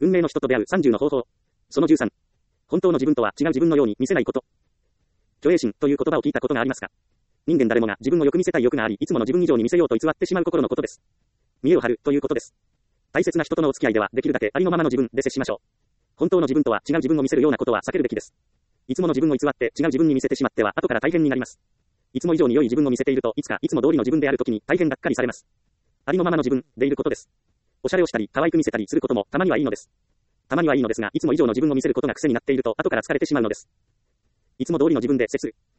運命の人と出会う30の方法。その13。本当の自分とは違う自分のように見せないこと。虚栄心という言葉を聞いたことがありますか？人間誰もが自分をよく見せたい欲があり、いつもの自分以上に見せようと偽ってしまう心のことです。見栄を張るということです。大切な人とのお付き合いではできるだけありのままの自分で接しましょう。本当の自分とは違う自分を見せるようなことは避けるべきです。いつもの自分を偽って違う自分に見せてしまっては後から大変になります。いつも以上に良い自分を見せているといつかいつも通りの自分であるときに大変がっかりされます。ありのままの自分でいることです。おしゃれをしたり可愛く見せたりすることもたまにはいいのです。たまにはいいのですが、いつも以上の自分を見せることが癖になっていると後から疲れてしまうのです。いつも通りの自分で接する。